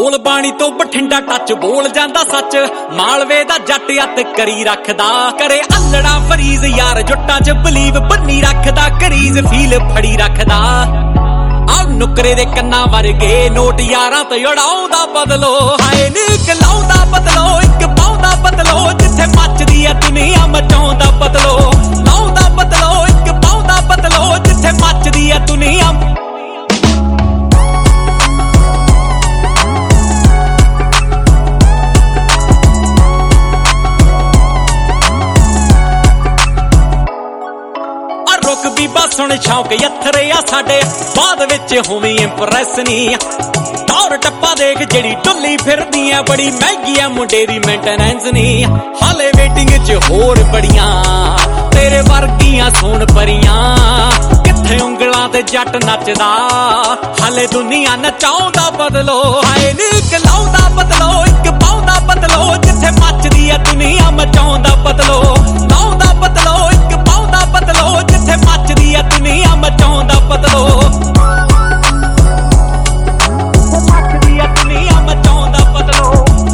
ਬੋਲ ਬਾਣੀ ਤੋਂ ਬਠਿੰਡਾ ਟੱਚ ਬੋਲ ਜਾਂਦਾ ਸੱਚ। ਮਾਲਵੇ ਦਾ ਜੱਟ ਅੱਤ ਕਰੀ ਰੱਖਦਾ, ਕਰੇ ਅੱਲੜਾ ਫਰੀਜ਼ ਯਾਰ ਜੁੱਟਾਂ 'ਚ ਬਲੀਵ ਬੰਨੀ ਰੱਖਦਾ, ਕਰੀਜ਼ ਫੀਲ ਫੜੀ ਰੱਖਦਾ। ਆ ਨੁਕਰੇ ਦੇ ਕੰਨਾਂ ਵਰਗੇ ਨੋਟ ਯਾਰਾਂ ਤੋਂ ਉਡਾਉਂਦਾ ਬਦਲੋ, ਹਾਏ ਨੀਕ ਲਾਉਂਦਾ ਬਦਲੋ, ਇੱਕ ਪਾਉਂਦਾ ਬਦਲੋ, ਜਿੱਥੇ ਮੱਚਦੀ ਐ ਦੁਨੀਆ ਮਚਾਉਂਦਾ ਬਦਲੋ। ਲਾਉਂਦਾ ਬਦਲੋ, ਇੱਕ ਪਾਉਂਦਾ ਬਦਲੋ, ਜਿੱਥੇ ਮੱਚਦੀ ਐ ਦੁਨੀਆ। ਰੁਕ ਬੀਬਾ ਸੁਣ ਸ਼ੌਕ ਯੱਥਰੇ ਆ ਸਾਡੇ, ਬਾਅਦ ਵਿੱਚ ਹੋਵੀਂ ਇੰਪ੍ਰੈਸ ਨੀ। ਟੌਰ ਟੱਪਾ ਦੇਖ ਜਿਹੜੀ ਟੁੱਲੀ ਫਿਰਦੀ ਐ, ਬੜੀ ਮਹਿੰਗੀ ਐ ਮੁੰਡੇ ਦੀ ਮੇਨਟੇਨੈਂਸ ਨੀ। ਹਾਲੇ ਵੇਟਿੰਗ 'ਚ ਹੋਰ ਬੜੀਆਂ ਤੇਰੇ ਵਰਗੀਆਂ ਸੋਣ ਪਰੀਆਂ, ਕਿੱਥੇ ਉਂਗਲਾਂ ਤੇ ਜੱਟ ਨੱਚਦਾ, ਹਾਲੇ ਦੁਨੀਆ ਨਚਾਉਂਦਾ ਬਦਲੋ। ਹਾਏ ਨੀਕ ਲਾਉਂਦਾ ਬਦਲੋ, ਇੱਕ ਪਾਉਂਦਾ ਬਦਲੋ, ਜਿੱਥੇ ਮੱਚਦੀ ਐ ਦੁਨੀਆ ਮਚਾਉਂਦਾ ਬਦਲੋ। ਲਾਉਂਦਾ ਬਦਲੋ, ਇੱਕ ਪਾਉਂਦਾ ਬਦਲੋ, ਜਿੱਥੇ ਮੱਚਦੀ ਐ ਦੁਨੀਆ ਮਚਾਉਂਦਾ ਬਦਲੋ। ਮੱਚਦੀ ਐ ਦੁਨੀਆ ਮਚਾਉਂਦਾ ਬਦਲੋ।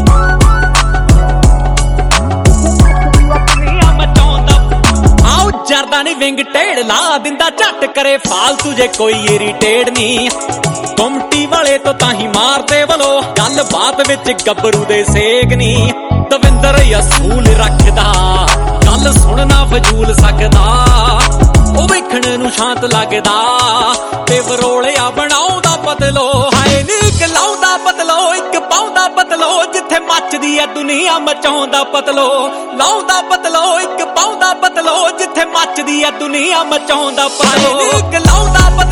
ਮੱਚਦੀ ਐ ਦੁਨੀਆ ਮਚਾਉਂਦਾ। ਆਓ ਜਰਦਾ ਨੀ ਵਿੰਗ ਟੇੜ ਲਾ ਦਿੰਦਾ, ਝੱਟ ਕਰੇ ਫਾਲਤੂ ਜੇ ਕੋਈ ਇਰੀਟੇਟ ਨੀ। ਗੁੰਮਟੀ ਵਾਲੇ ਤੋਂ ਤਾਂ ਹੀ ਮਾਰਦੇ ਵਲੋ, ਗੱਲ ਬਾਤ ਵਿੱਚ ਗੱਭਰੂ ਦੇ ਸੇਗ ਨੀ। ਦਵਿੰਦਰ ਅਸੂਲ ਰੱਖਦਾ, ਗੱਲ ਸੁਣਨਾ ਫਜ਼ੂਲ ਸਕਦਾ, ਉਹ ਵੇਖਣ ਨੂੰ ਸ਼ਾਂਤ ਲੱਗਦਾ, ਤੇ ਵਰੋਲਿਆ ਬਣਾਉਂਦਾ ਬਦਲੋ। ਹਾਏ ਨੀਕ ਲਾਉਂਦਾ ਬਦਲੋ, ਇੱਕ ਪਾਉਂਦਾ ਬਦਲੋ, ਜਿੱਥੇ ਮੱਚਦੀ ਐ ਦੁਨੀਆ ਮਚਾਉਂਦਾ ਬਦਲੋ। ਲਾਉਂਦਾ ਬਦਲੋ, ਇੱਕ ਪਾਉਂਦਾ ਬਦਲੋ, ਜਿੱਥੇ ਮੱਚਦੀ ਐ ਦੁਨੀਆ ਮਚਾਉਂਦਾ ਬਦਲੋ। ਨੀਕ ਲਾਉਂਦਾ